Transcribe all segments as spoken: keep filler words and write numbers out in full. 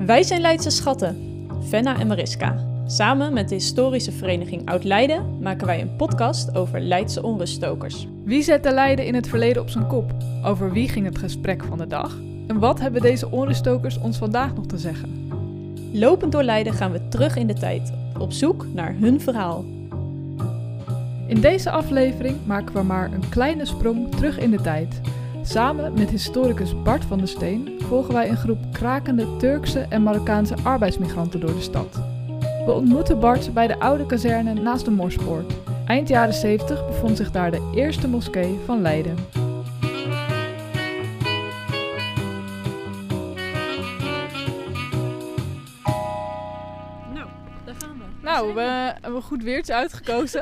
Wij zijn Leidse Schatten, Venna en Mariska. Samen met de historische vereniging Oud-Leiden maken wij een podcast over Leidse onruststokers. Wie zette Leiden in het verleden op zijn kop? Over wie ging het gesprek van de dag? En wat hebben deze onruststokers ons vandaag nog te zeggen? Lopend door Leiden gaan we terug in de tijd, op zoek naar hun verhaal. In deze aflevering maken we maar een kleine sprong terug in de tijd. Samen met historicus Bart van der Steen volgen wij een groep krakende Turkse en Marokkaanse arbeidsmigranten door de stad. We ontmoeten Bart bij de oude kazerne naast de Morspoort. Eind jaren zeventig bevond zich daar de eerste moskee van Leiden. Nou, daar gaan we. Nou, we hebben een goed weertje uitgekozen.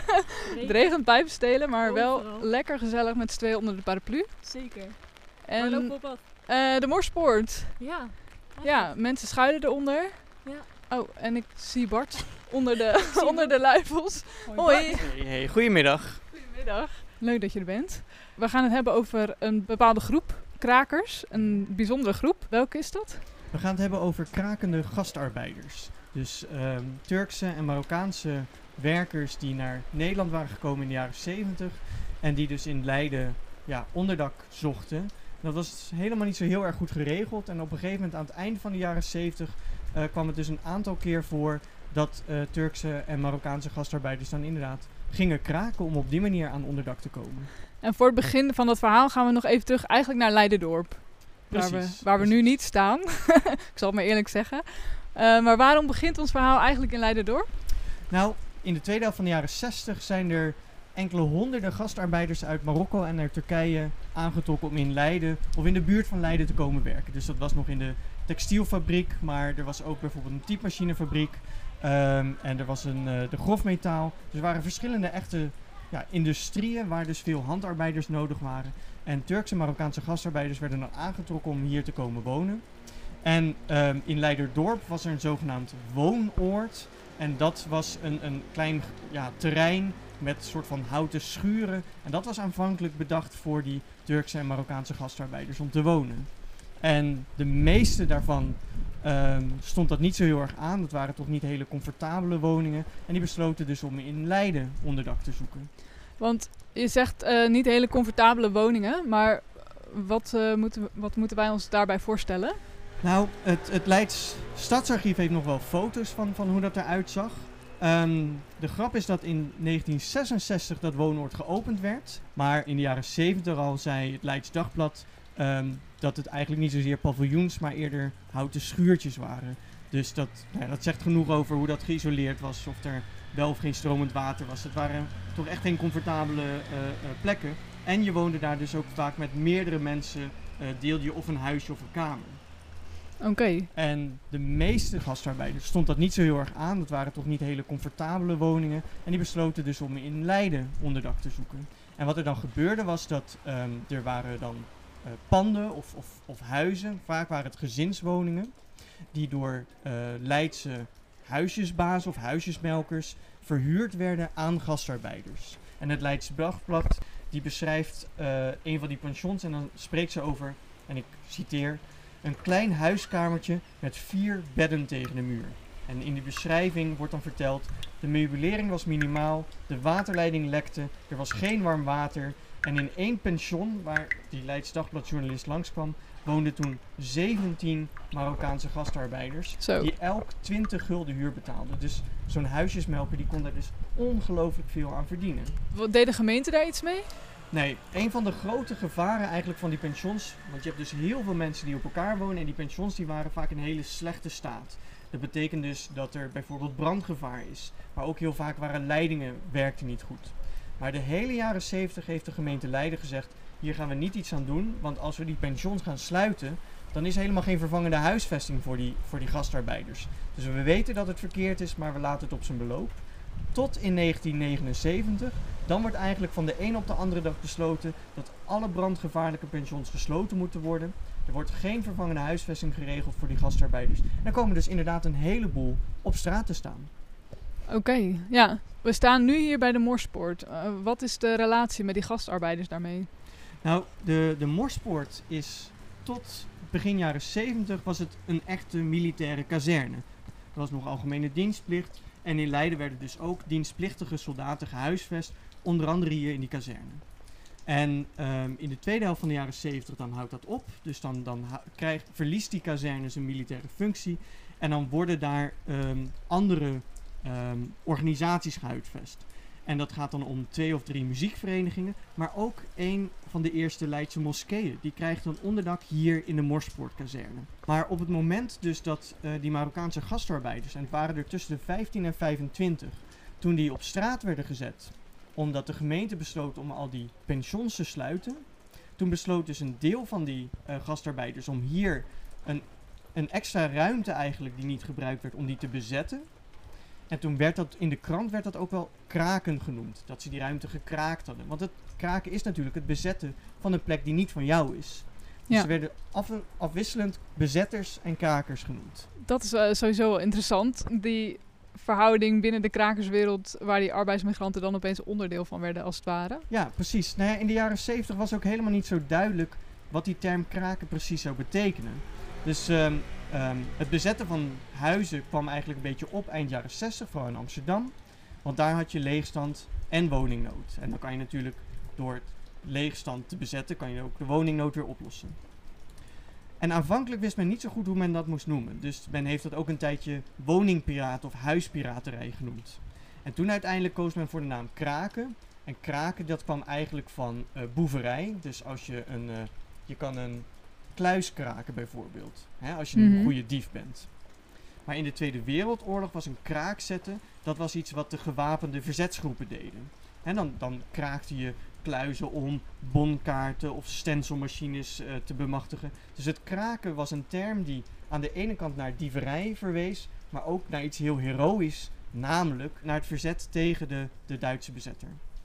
Het regent pijpenstelen, maar wel Overal. lekker gezellig met z'n tweeën onder de paraplu. Zeker. En Waar lopen we op af? eh, de Morspoort. Ja. Ja, mensen schuilen eronder. Ja. Oh, en ik zie Bart onder de, onder de luifels. Hoi. Hey, hey, goedemiddag. Goedemiddag. Leuk dat je er bent. We gaan het hebben over een bepaalde groep krakers. Een bijzondere groep. Welke is dat? We gaan het hebben over krakende gastarbeiders. Dus ehm, Turkse en Marokkaanse werkers die naar Nederland waren gekomen in de jaren zeventig. En die dus in Leiden ja, onderdak zochten. Dat was helemaal niet zo heel erg goed geregeld. En op een gegeven moment aan het eind van de jaren zeventig uh, kwam het dus een aantal keer voor dat uh, Turkse en Marokkaanse gastarbeiders dan inderdaad gingen kraken om op die manier aan onderdak te komen. En voor het begin van dat verhaal gaan we nog even terug eigenlijk naar Leiderdorp. Precies, Waar we, waar we nu precies. niet staan. Ik zal het maar eerlijk zeggen. Uh, maar waarom begint ons verhaal eigenlijk in Leiderdorp? Nou, in de tweede helft van de jaren zestig zijn er enkele honderden gastarbeiders uit Marokko en uit Turkije aangetrokken om in Leiden of in de buurt van Leiden te komen werken. Dus dat was nog in de textielfabriek, maar er was ook bijvoorbeeld een typemachinefabriek um, en er was een, uh, de grofmetaal. Dus er waren verschillende echte ja, industrieën waar dus veel handarbeiders nodig waren. En Turkse en Marokkaanse gastarbeiders werden dan aangetrokken om hier te komen wonen. En um, in Leiderdorp was er een zogenaamd woonoord. En dat was een, een klein ja, terrein met een soort van houten schuren. En dat was aanvankelijk bedacht voor die Turkse en Marokkaanse gastarbeiders om te wonen. En de meeste daarvan um, stond dat niet zo heel erg aan. Dat waren toch niet hele comfortabele woningen. En die besloten dus om in Leiden onderdak te zoeken. Want je zegt uh, niet hele comfortabele woningen, maar wat, uh, moeten, we, wat moeten wij ons daarbij voorstellen? Nou, het, het Leids Stadsarchief heeft nog wel foto's van, van hoe dat eruit zag. Um, de grap is dat in negentien zesenzestig dat woonoord geopend werd. Maar in de jaren zeventig al zei het Leids Dagblad um, dat het eigenlijk niet zozeer paviljoens, maar eerder houten schuurtjes waren. Dus dat, nou ja, dat zegt genoeg over hoe dat geïsoleerd was, of er wel of geen stromend water was. Het waren toch echt geen comfortabele uh, uh, plekken. En je woonde daar dus ook vaak met meerdere mensen, uh, deelde je of een huisje of een kamer. Oké. Okay. En de meeste gastarbeiders stond dat niet zo heel erg aan. Dat waren toch niet hele comfortabele woningen. En die besloten dus om in Leiden onderdak te zoeken. En wat er dan gebeurde was dat um, er waren dan uh, panden of, of, of huizen. Vaak waren het gezinswoningen. Die door uh, Leidse huisjesbazen of huisjesmelkers verhuurd werden aan gastarbeiders. En het Leids Dagblad die beschrijft uh, een van die pensions en dan spreekt ze over, en ik citeer, een klein huiskamertje met vier bedden tegen de muur. En in die beschrijving wordt dan verteld, de meubilering was minimaal, de waterleiding lekte, er was geen warm water. En in één pension, waar die Leids Dagbladjournalist langskwam, woonden toen zeventien Marokkaanse gastarbeiders. Zo. Die elk twintig gulden huur betaalden. Dus zo'n huisjesmelker die kon daar dus ongelooflijk veel aan verdienen. Wat deed de gemeente daar iets mee? Nee, een van de grote gevaren eigenlijk van die pensions, want je hebt dus heel veel mensen die op elkaar wonen en die pensions die waren vaak in hele slechte staat. Dat betekent dus dat er bijvoorbeeld brandgevaar is, maar ook heel vaak waren leidingen werkten niet goed. Maar de hele jaren zeventig heeft de gemeente Leiden gezegd, hier gaan we niet iets aan doen, want als we die pensions gaan sluiten, dan is er helemaal geen vervangende huisvesting voor die, voor die gastarbeiders. Dus we weten dat het verkeerd is, maar we laten het op zijn beloop. Tot in negentien negenenzeventig, dan wordt eigenlijk van de een op de andere dag besloten dat alle brandgevaarlijke pensions gesloten moeten worden. Er wordt geen vervangende huisvesting geregeld voor die gastarbeiders. En dan komen dus inderdaad een heleboel op straat te staan. Oké, okay, ja. We staan nu hier bij de Morspoort. Uh, wat is de relatie met die gastarbeiders daarmee? Nou, de, de Morspoort is tot begin jaren zeventig was het een echte militaire kazerne. Er was nog algemene dienstplicht. En in Leiden werden dus ook dienstplichtige soldaten gehuisvest. Onder andere hier in die kazerne. En um, in de tweede helft van de jaren zeventig dan houdt dat op. Dus dan, dan ha- krijgt, verliest die kazerne zijn militaire functie. En dan worden daar um, andere um, organisaties gehuisvest. En dat gaat dan om twee of drie muziekverenigingen. Maar ook een van de eerste Leidse moskeeën. Die krijgt een onderdak hier in de Morspoortkazerne. Maar op het moment dus dat uh, die Marokkaanse gastarbeiders... en het waren er tussen de vijftien en vijfentwintig... toen die op straat werden gezet... omdat de gemeente besloot om al die pensions te sluiten... toen besloot dus een deel van die uh, gastarbeiders... om hier een, een extra ruimte eigenlijk die niet gebruikt werd... om die te bezetten... En toen werd dat in de krant werd dat ook wel kraken genoemd. Dat ze die ruimte gekraakt hadden. Want het kraken is natuurlijk het bezetten van een plek die niet van jou is. Dus Ja. ze werden af, afwisselend bezetters en krakers genoemd. Dat is uh, sowieso wel interessant. Die verhouding binnen de krakerswereld... waar die arbeidsmigranten dan opeens onderdeel van werden als het ware. Ja, precies. Nou ja, in de jaren zeventig was ook helemaal niet zo duidelijk... wat die term kraken precies zou betekenen. Dus um, um, het bezetten van huizen kwam eigenlijk een beetje op eind jaren zestig, vooral in Amsterdam. Want daar had je leegstand en woningnood. En dan kan je natuurlijk door het leegstand te bezetten, kan je ook de woningnood weer oplossen. En aanvankelijk wist men niet zo goed hoe men dat moest noemen. Dus men heeft dat ook een tijdje woningpiraten of huispiraterij genoemd. En toen uiteindelijk koos men voor de naam kraken. En kraken, dat kwam eigenlijk van uh, boeverij. Dus als je een, uh, je kan een kluis kraken bijvoorbeeld. Hè, als je Mhm. een goede dief bent. Maar in de Tweede Wereldoorlog was een kraak zetten, dat was iets wat de gewapende verzetsgroepen deden. En dan, dan kraakte je kluizen om bonkaarten of stencilmachines uh, te bemachtigen. Dus het kraken was een term die aan de ene kant naar dieverij verwees, maar ook naar iets heel heroïs, namelijk naar het verzet tegen de, de Duitse bezetter.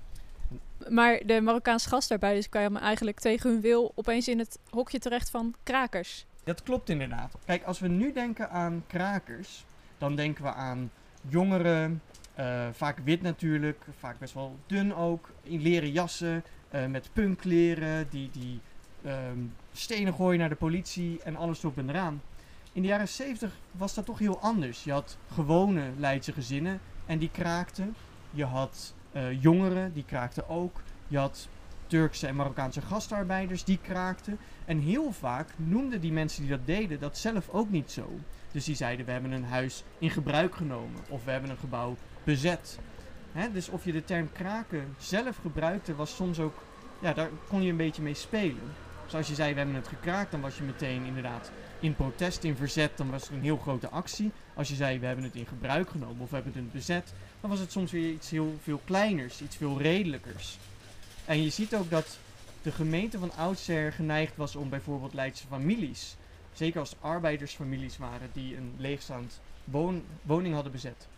Maar de Marokkaanse gastarbeiders kwamen eigenlijk tegen hun wil opeens in het hokje terecht van krakers. Dat klopt inderdaad. Kijk, als we nu denken aan krakers, dan denken we aan jongeren, uh, vaak wit natuurlijk, vaak best wel dun ook, in leren jassen, uh, met punkkleren, die, die um, stenen gooien naar de politie en alles erop en eraan. In de jaren zeventig was dat toch heel anders. Je had gewone Leidse gezinnen en die kraakten. Je had uh, jongeren, die kraakten ook. Je had Turkse en Marokkaanse gastarbeiders, die kraakten. En heel vaak noemden die mensen die dat deden dat zelf ook niet zo. Dus die zeiden, we hebben een huis in gebruik genomen. Of we hebben een gebouw bezet. Hè, dus of je de term kraken zelf gebruikte, was soms ook... Ja, daar kon je een beetje mee spelen. Dus als je zei, we hebben het gekraakt, dan was je meteen inderdaad in protest, in verzet. Dan was er een heel grote actie. Als je zei, we hebben het in gebruik genomen of we hebben het bezet, dan was het soms weer iets heel veel kleiners, iets veel redelijkers. En je ziet ook dat de gemeente van oudsher geneigd was om bijvoorbeeld Leidse families, zeker als het arbeidersfamilies waren die een leegstaand woon, woning hadden bezet,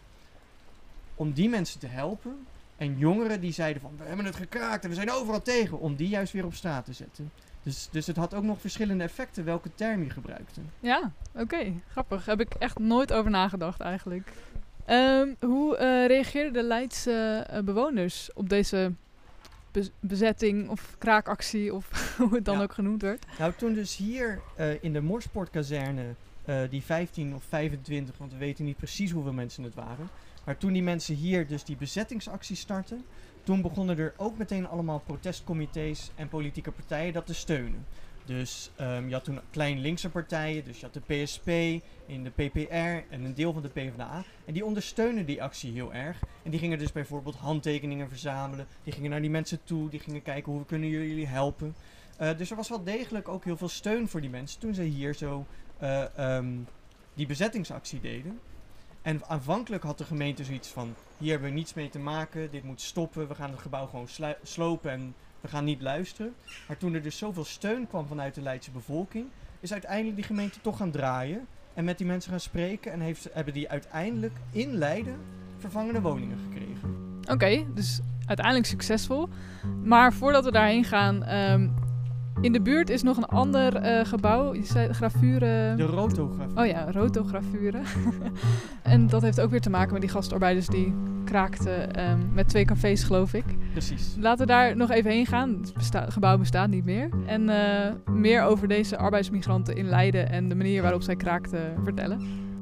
om die mensen te helpen. En jongeren die zeiden van, we hebben het gekraakt en we zijn overal tegen, om die juist weer op straat te zetten. Dus, dus het had ook nog verschillende effecten welke term je gebruikte. Ja, oké. Okay. Grappig. Heb ik echt nooit over nagedacht eigenlijk. Um, hoe uh, reageerden de Leidse uh, bewoners op deze be- bezetting of kraakactie of hoe het dan Ja. ook genoemd werd? Nou, toen dus hier uh, in de Morspoortkazerne, uh, die vijftien of vijfentwintig, want we weten niet precies hoeveel mensen het waren. Maar toen die mensen hier dus die bezettingsactie startten, toen begonnen er ook meteen allemaal protestcomité's en politieke partijen dat te steunen. Dus um, je had toen klein linkse partijen, dus je had de P S P, in de P P R en een deel van de PvdA. En die ondersteunen die actie heel erg. En die gingen dus bijvoorbeeld handtekeningen verzamelen. Die gingen naar die mensen toe, die gingen kijken hoe kunnen jullie helpen. Uh, dus er was wel degelijk ook heel veel steun voor die mensen toen ze hier zo uh, um, die bezettingsactie deden. En aanvankelijk had de gemeente zoiets van, hier hebben we niets mee te maken, dit moet stoppen, we gaan het gebouw gewoon slu- slopen en we gaan niet luisteren. Maar toen er dus zoveel steun kwam vanuit de Leidse bevolking, is uiteindelijk die gemeente toch gaan draaien en met die mensen gaan spreken en heeft, hebben die uiteindelijk in Leiden vervangende woningen gekregen. Oké, okay, dus uiteindelijk succesvol. Maar voordat we daarheen gaan, um, In de buurt is nog een ander uh, gebouw, je zei gravure... De rotogravure. Oh ja, rotogravure. En dat heeft ook weer te maken met die gastarbeiders die kraakten um, met twee cafés, geloof ik. Precies. Laten we daar nog even heen gaan. Het besta- gebouw bestaat niet meer. En uh, meer over deze arbeidsmigranten in Leiden en de manier waarop zij kraakten vertellen.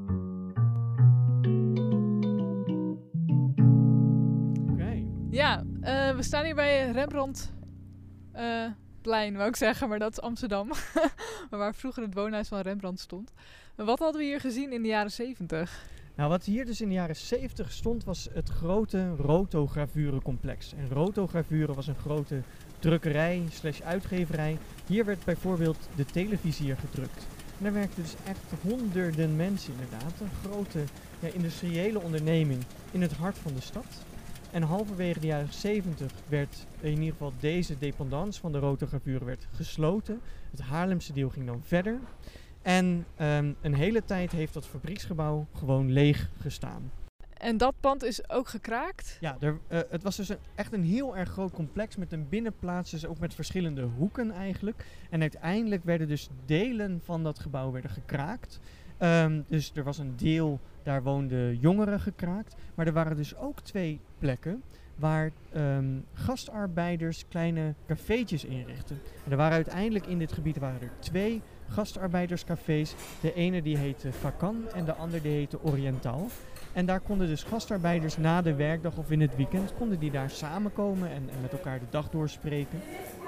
Oké. Okay. Ja, uh, we staan hier bij Rembrandt... Uh, plein, wou ik zeggen, maar dat is Amsterdam. Waar vroeger het woonhuis van Rembrandt stond. Wat hadden we hier gezien in de jaren zeventig? Nou, wat hier dus in de jaren zeventig stond, was het grote rotogravurencomplex. En rotogravure was een grote drukkerij slash uitgeverij. Hier werd bijvoorbeeld de televisie hier gedrukt. En daar werkten dus echt honderden mensen inderdaad. Een grote ja, industriële onderneming in het hart van de stad. En halverwege de jaren zeventig werd in ieder geval deze dependance van de rotogravure werd gesloten. Het Haarlemse deel ging dan verder. En um, een hele tijd heeft dat fabrieksgebouw gewoon leeg gestaan. En dat pand is ook gekraakt? Ja, er, uh, het was dus een, echt een heel erg groot complex met een binnenplaats, dus ook met verschillende hoeken eigenlijk. En uiteindelijk werden dus delen van dat gebouw werden gekraakt. Um, dus er was een deel, daar woonden jongeren gekraakt. Maar er waren dus ook twee plekken waar um, gastarbeiders kleine cafeetjes inrichtten. En er waren uiteindelijk in dit gebied waren er twee gastarbeiderscafés. De ene die heette Vacan en de andere die heette Oriental. En daar konden dus gastarbeiders na de werkdag of in het weekend, konden die daar samenkomen en, en met elkaar de dag doorspreken.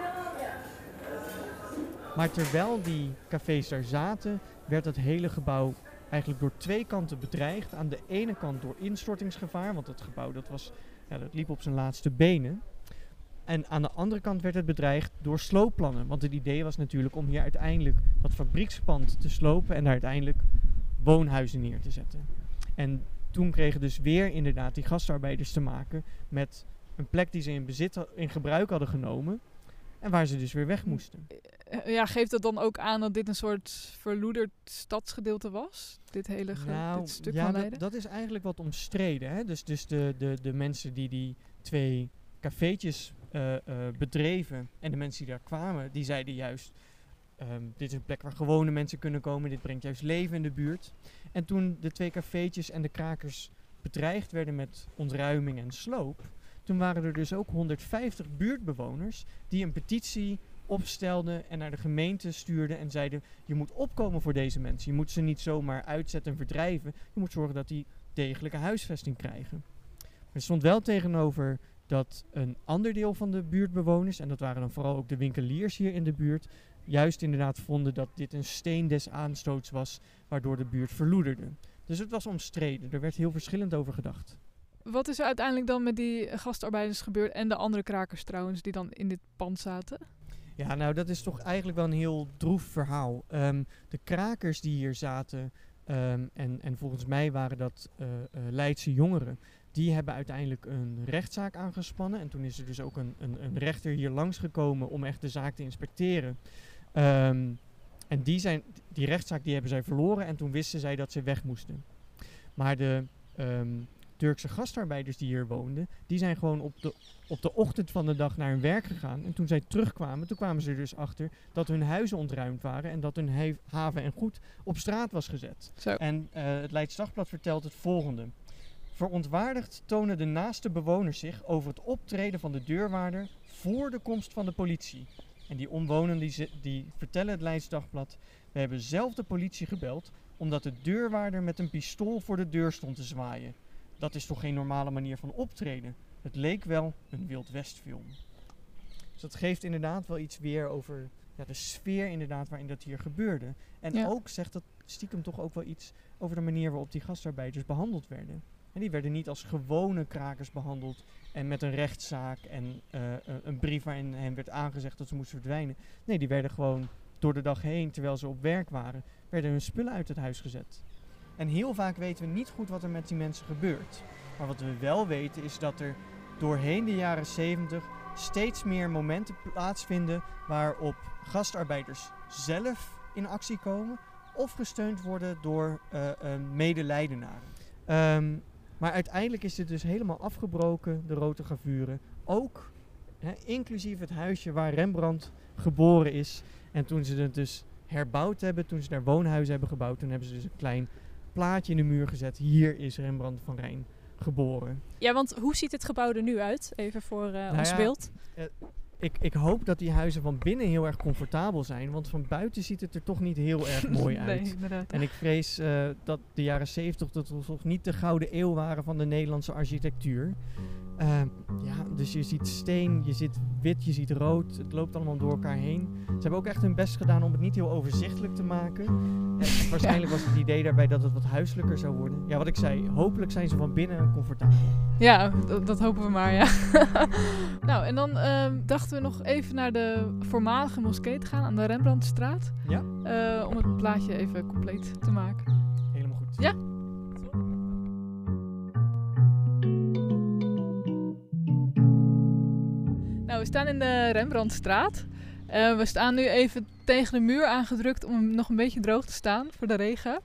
Maar terwijl die cafés daar zaten, werd het hele gebouw eigenlijk door twee kanten bedreigd. Aan de ene kant door instortingsgevaar, want het gebouw dat was, ja, dat liep op zijn laatste benen. En aan de andere kant werd het bedreigd door sloopplannen. Want het idee was natuurlijk om hier uiteindelijk dat fabriekspand te slopen en daar uiteindelijk woonhuizen neer te zetten. En toen kregen dus weer inderdaad die gastarbeiders te maken met een plek die ze in bezit, in gebruik hadden genomen. En waar ze dus weer weg moesten. Ja, geeft dat dan ook aan dat dit een soort verloederd stadsgedeelte was? Dit hele ge- nou, dit stuk ja, van Leiden? Dat, dat is eigenlijk wat omstreden. Hè? Dus, dus de, de, de mensen die die twee cafeetjes uh, uh, bedreven en de mensen die daar kwamen, die zeiden juist, um, dit is een plek waar gewone mensen kunnen komen. Dit brengt juist leven in de buurt. En toen de twee cafeetjes en de krakers bedreigd werden met ontruiming en sloop, toen waren er dus ook honderdvijftig buurtbewoners die een petitie opstelden en naar de gemeente stuurden en zeiden, je moet opkomen voor deze mensen. Je moet ze niet zomaar uitzetten en verdrijven. Je moet zorgen dat die degelijke huisvesting krijgen. Maar er stond wel tegenover dat een ander deel van de buurtbewoners, en dat waren dan vooral ook de winkeliers hier in de buurt, juist inderdaad vonden dat dit een steen des aanstoots was, waardoor de buurt verloederde. Dus het was omstreden. Er werd heel verschillend over gedacht. Wat is er uiteindelijk dan met die gastarbeiders gebeurd en de andere krakers trouwens die dan in dit pand zaten? Ja, nou dat is toch eigenlijk wel een heel droef verhaal. Um, de krakers die hier zaten, um, en, en volgens mij waren dat uh, uh, Leidse jongeren, die hebben uiteindelijk een rechtszaak aangespannen. En toen is er dus ook een, een, een rechter hier langsgekomen om echt de zaak te inspecteren. Um, en die, zijn, die rechtszaak die hebben zij verloren en toen wisten zij dat ze weg moesten. Maar de um, Turkse gastarbeiders die hier woonden, die zijn gewoon op de, op de ochtend van de dag naar hun werk gegaan. En toen zij terugkwamen, toen kwamen ze er dus achter dat hun huizen ontruimd waren en dat hun he- haven en goed op straat was gezet. Zo. En uh, het Leids Dagblad vertelt het volgende. Verontwaardigd tonen de naaste bewoners zich over het optreden van de deurwaarder voor de komst van de politie. En die omwonenden die, ze, die vertellen het Leids Dagblad, we hebben zelf de politie gebeld omdat de deurwaarder met een pistool voor de deur stond te zwaaien. Dat is toch geen normale manier van optreden? Het leek wel een Wild West film. Dus dat geeft inderdaad wel iets weer over ja, de sfeer inderdaad waarin dat hier gebeurde. En ja. ook zegt dat stiekem toch ook wel iets over de manier waarop die gastarbeiders behandeld werden. En die werden niet als gewone krakers behandeld en met een rechtszaak en uh, een brief waarin hen werd aangezegd dat ze moesten verdwijnen. Nee, die werden gewoon door de dag heen, terwijl ze op werk waren, werden hun spullen uit het huis gezet. En heel vaak weten we niet goed wat er met die mensen gebeurt. Maar wat we wel weten is dat er doorheen de jaren zeventig steeds meer momenten plaatsvinden waarop gastarbeiders zelf in actie komen of gesteund worden door uh, uh, medeleidenaren. Um, maar uiteindelijk is dit dus helemaal afgebroken, de rotogravure. Ook Hè, inclusief het huisje waar Rembrandt geboren is. En toen ze het dus herbouwd hebben, toen ze daar woonhuizen hebben gebouwd, toen hebben ze dus een klein plaatje in de muur gezet. Hier is Rembrandt van Rijn geboren. Ja, want hoe ziet het gebouw er nu uit? Even voor uh, ons ja, beeld. Uh, ik, ik hoop dat die huizen van binnen heel erg comfortabel zijn. Want van buiten ziet het er toch niet heel erg mooi uit. Nee, inderdaad. En ik vrees uh, dat de jaren zeventig dat toch niet de gouden eeuw waren van de Nederlandse architectuur. Uh, ja, dus je ziet steen, je ziet wit, je ziet rood. Het loopt allemaal door elkaar heen. Ze hebben ook echt hun best gedaan om het niet heel overzichtelijk te maken. En waarschijnlijk was het idee daarbij dat het wat huiselijker zou worden. Ja, wat ik zei, hopelijk zijn ze van binnen comfortabel. Ja, d- dat hopen we maar, ja. Nou, en dan uh, dachten we nog even naar de voormalige moskee te gaan aan de Rembrandtstraat. Ja? Uh, om het plaatje even compleet te maken. Helemaal goed. Ja. Nou, we staan in de Rembrandtstraat. Uh, we staan nu even tegen de muur aangedrukt om hem nog een beetje droog te staan voor de regen.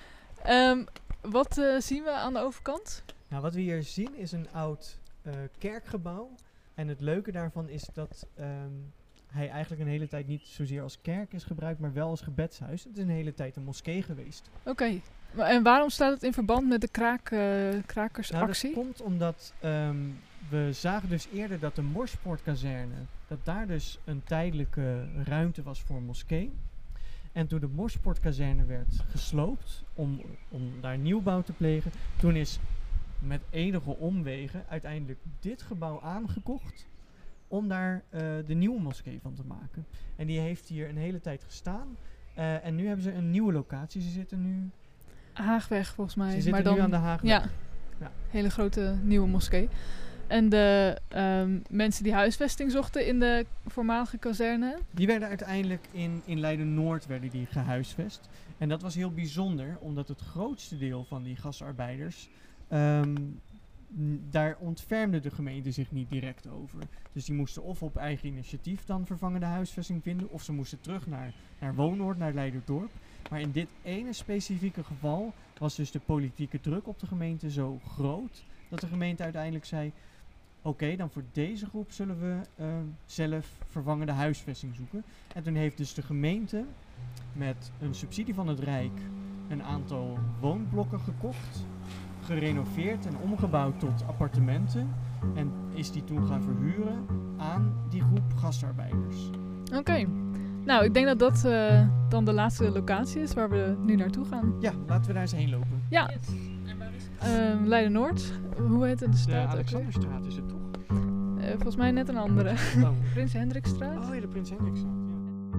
Um, wat uh, zien we aan de overkant? Nou, wat we hier zien is een oud uh, kerkgebouw. En het leuke daarvan is dat um, hij eigenlijk een hele tijd niet zozeer als kerk is gebruikt, maar wel als gebedshuis. Het is een hele tijd een moskee geweest. Oké. Okay. En waarom staat het in verband met de kraak, uh, krakersactie? Nou, dat komt omdat um, we zagen dus eerder dat de Morspoortkazerne, dat daar dus een tijdelijke ruimte was voor een moskee. En toen de Morspoortkazerne werd gesloopt om, om daar nieuwbouw te plegen, toen is met enige omwegen uiteindelijk dit gebouw aangekocht om daar uh, de nieuwe moskee van te maken. En die heeft hier een hele tijd gestaan. Uh, en nu hebben ze een nieuwe locatie. Ze zitten nu... Haagweg volgens mij. Ze zitten maar dan, nu aan de Haagweg. Ja, ja, hele grote nieuwe moskee. En de um, mensen die huisvesting zochten in de voormalige kazerne? Die werden uiteindelijk in, in Leiden-Noord werden die gehuisvest. En dat was heel bijzonder, omdat het grootste deel van die gastarbeiders... Um, n- daar ontfermde de gemeente zich niet direct over. Dus die moesten of op eigen initiatief dan vervangende huisvesting vinden, of ze moesten terug naar, naar Woonoord, naar Leiderdorp. Maar in dit ene specifieke geval was dus de politieke druk op de gemeente zo groot, dat de gemeente uiteindelijk zei, oké, okay, dan voor deze groep zullen we uh, zelf vervangende huisvesting zoeken. En toen heeft dus de gemeente met een subsidie van het Rijk een aantal woonblokken gekocht, gerenoveerd en omgebouwd tot appartementen. En is die toen gaan verhuren aan die groep gastarbeiders. Oké. Okay. Nou, ik denk dat dat uh, dan de laatste locatie is waar we nu naartoe gaan. Ja, laten we daar eens heen lopen. Ja. Yes. Uh, Leiden-Noord. Hoe heet het de straat? De Alexanderstraat is het toch? Uh, volgens mij net een andere. Oh. Prins Hendrikstraat. Oh ja, de Prins Hendrikstraat, ja.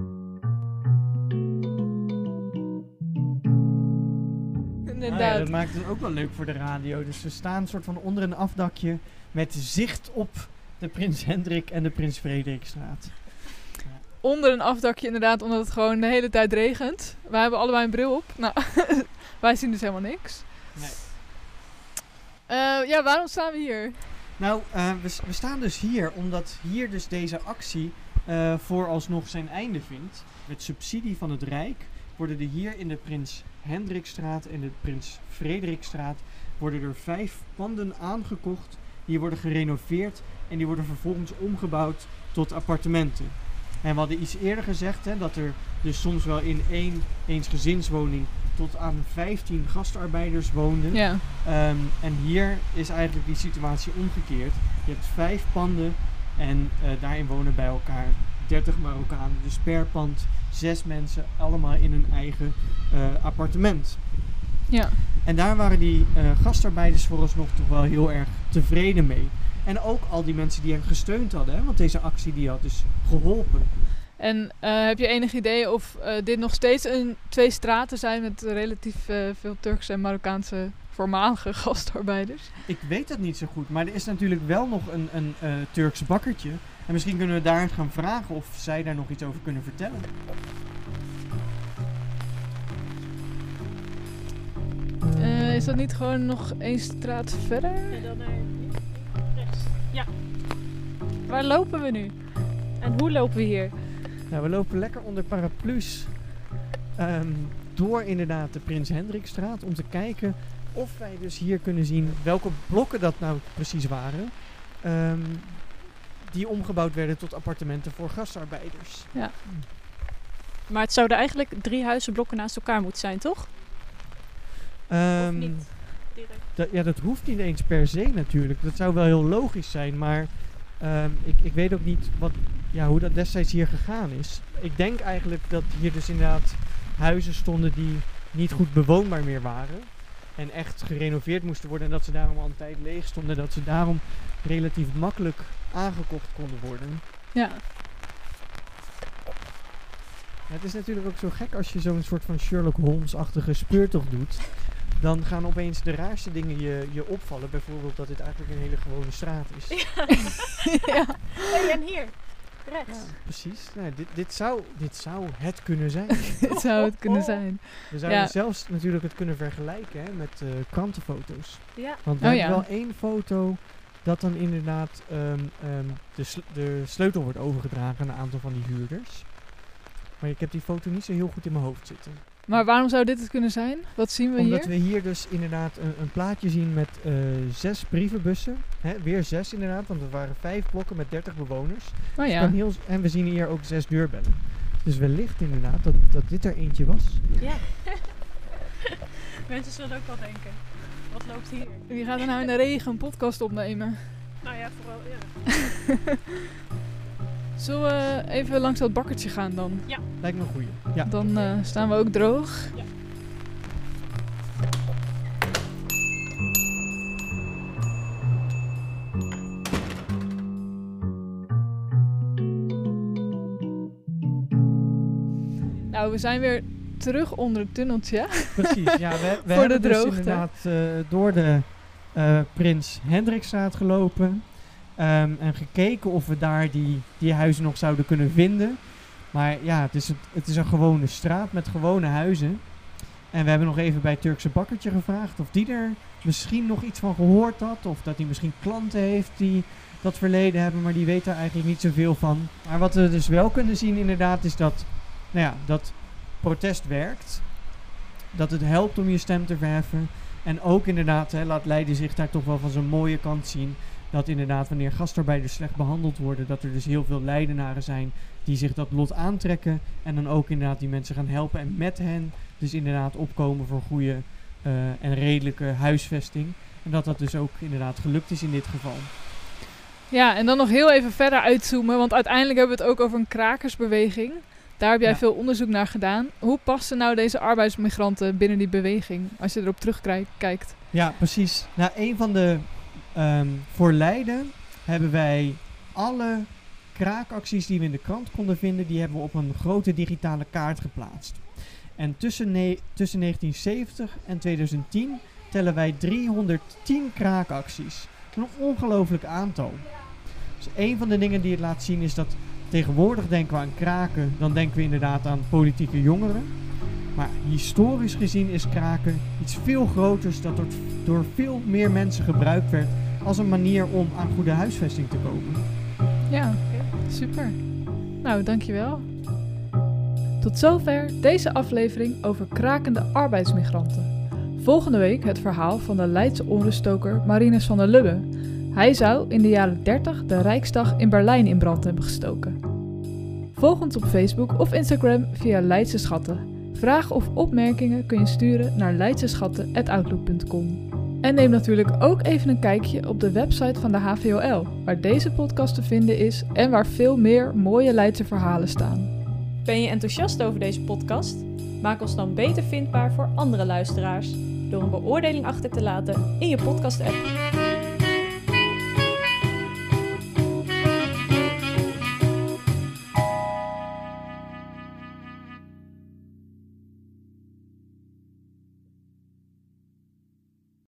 Ah, ja, dat maakt het ook wel leuk voor de radio. Dus we staan soort van onder een afdakje met zicht op de Prins Hendrik en de Prins Frederikstraat. Ja. Onder een afdakje inderdaad, omdat het gewoon de hele tijd regent. Wij hebben allebei een bril op. Nou, wij zien dus helemaal niks. Nee. Uh, ja, waarom staan we hier? Nou, uh, we, we staan dus hier omdat hier dus deze actie uh, vooralsnog zijn einde vindt. Met subsidie van het Rijk worden er hier in de Prins Hendrikstraat en de Prins Frederikstraat worden er vijf panden aangekocht. Die worden gerenoveerd en die worden vervolgens omgebouwd tot appartementen. En we hadden iets eerder gezegd hè, dat er dus soms wel in één eensgezinswoning tot aan vijftien gastarbeiders woonden. Ja. Um, en hier is eigenlijk die situatie omgekeerd. Je hebt vijf panden en uh, daarin wonen bij elkaar dertig Marokkanen. Dus per pand zes mensen, allemaal in hun eigen uh, appartement. Ja. En daar waren die uh, gastarbeiders vooralsnog toch wel heel erg tevreden mee. En ook al die mensen die hen gesteund hadden, hè, want deze actie die had dus geholpen. En uh, heb je enig idee of uh, dit nog steeds een, twee straten zijn met relatief uh, veel Turkse en Marokkaanse voormalige gastarbeiders? Ik weet dat niet zo goed, maar er is natuurlijk wel nog een, een uh, Turks bakkertje. En misschien kunnen we daar gaan vragen of zij daar nog iets over kunnen vertellen. Uh, is dat niet gewoon nog één straat verder? En dan naar rechts. Ja. Waar lopen we nu? En hoe lopen we hier? Nou, we lopen lekker onder paraplu's um, door inderdaad de Prins Hendrikstraat om te kijken of wij dus hier kunnen zien welke blokken dat nou precies waren. Um, die omgebouwd werden tot appartementen voor gastarbeiders. Ja. Maar het zouden eigenlijk drie huizenblokken naast elkaar moeten zijn, toch? Um, Of niet? Direct. Dat, ja, dat hoeft niet eens per se natuurlijk. Dat zou wel heel logisch zijn, maar um, ik, ik weet ook niet wat, ja, hoe dat destijds hier gegaan is. Ik denk eigenlijk dat hier dus inderdaad huizen stonden die niet goed bewoonbaar meer waren. En echt gerenoveerd moesten worden en dat ze daarom al een tijd leeg stonden. Dat ze daarom relatief makkelijk aangekocht konden worden. Ja. Ja, het is natuurlijk ook zo gek als je zo'n soort van Sherlock Holmes-achtige speurtocht doet. Dan gaan opeens de raarste dingen je, je opvallen. Bijvoorbeeld dat dit eigenlijk een hele gewone straat is. Ja. Ja. Hey, en hier, rechts. Ja, precies. Nou, dit, dit, zou, dit zou het kunnen zijn. Het zou het kunnen zijn. We zouden Ja. zelfs natuurlijk het kunnen vergelijken hè, met uh, krantenfoto's. Ja. Want we Oh, hebben ja. wel één foto dat dan inderdaad um, um, de, sl- de sleutel wordt overgedragen aan een aantal van die huurders. Maar ik heb die foto niet zo heel goed in mijn hoofd zitten. Maar waarom zou dit het kunnen zijn? Wat zien we Omdat hier? we hier dus inderdaad een, een plaatje zien met uh, zes brievenbussen. Hè, weer zes inderdaad, want er waren vijf blokken met dertig bewoners. Oh Dus ja. kan heel, en we zien hier ook zes deurbellen. Dus wellicht inderdaad dat, dat dit er eentje was. Ja. Mensen zullen ook wel denken, wat loopt hier? Wie gaat er nou in de regen een podcast opnemen? Nou ja, vooral, ja. Zullen we even langs dat bakkertje gaan dan? Lijkt me een goeie. Ja. Dan uh, staan we ook droog. Ja. Nou, we zijn weer terug onder het tunneltje. Precies, ja. We, we Voor de hebben dus droogte. inderdaad uh, door de uh, Prins Hendrikstraat gelopen. Um, en gekeken of we daar die, die huizen nog zouden kunnen vinden. Maar ja, het is, een, het is een gewone straat met gewone huizen. En we hebben nog even bij het Turkse bakkertje gevraagd of die er misschien nog iets van gehoord had. Of dat hij misschien klanten heeft die dat verleden hebben, maar die weet daar eigenlijk niet zoveel van. Maar wat we dus wel kunnen zien inderdaad is dat, nou ja, dat protest werkt. Dat het helpt om je stem te verheffen. En ook inderdaad, hè, laat Leiden zich daar toch wel van zo'n mooie kant zien. Dat inderdaad wanneer gastarbeiders slecht behandeld worden, dat er dus heel veel Leidenaren zijn die zich dat lot aantrekken. En dan ook inderdaad die mensen gaan helpen en met hen dus inderdaad opkomen voor goede uh, en redelijke huisvesting. En dat dat dus ook inderdaad gelukt is in dit geval. Ja, en dan nog heel even verder uitzoomen, want uiteindelijk hebben we het ook over een krakersbeweging. Daar heb jij Ja. veel onderzoek naar gedaan. Hoe passen nou deze arbeidsmigranten binnen die beweging, als je erop terugkijkt? Ja, precies. Nou, een van de... Um, voor Leiden hebben wij alle kraakacties die we in de krant konden vinden, die hebben we op een grote digitale kaart geplaatst. En tussen, ne- tussen negentien zeventig en tweeduizend tien tellen wij driehonderdtien kraakacties. Een ongelooflijk aantal. Dus een van de dingen die het laat zien is dat tegenwoordig denken we aan kraken, dan denken we inderdaad aan politieke jongeren. Maar historisch gezien is kraken iets veel groters dat door, door veel meer mensen gebruikt werd als een manier om aan goede huisvesting te komen. Ja, super. Nou, dankjewel. Tot zover deze aflevering over krakende arbeidsmigranten. Volgende week het verhaal van de Leidse onruststoker Marinus van der Lubbe. Hij zou in de jaren dertig de Rijksdag in Berlijn in brand hebben gestoken. Volg ons op Facebook of Instagram via Leidse Schatten. Vragen of opmerkingen kun je sturen naar leidseschatten at outlook punt com. En neem natuurlijk ook even een kijkje op de website van de H V O L, waar deze podcast te vinden is en waar veel meer mooie Leidse verhalen staan. Ben je enthousiast over deze podcast? Maak ons dan beter vindbaar voor andere luisteraars door een beoordeling achter te laten in je podcast-app.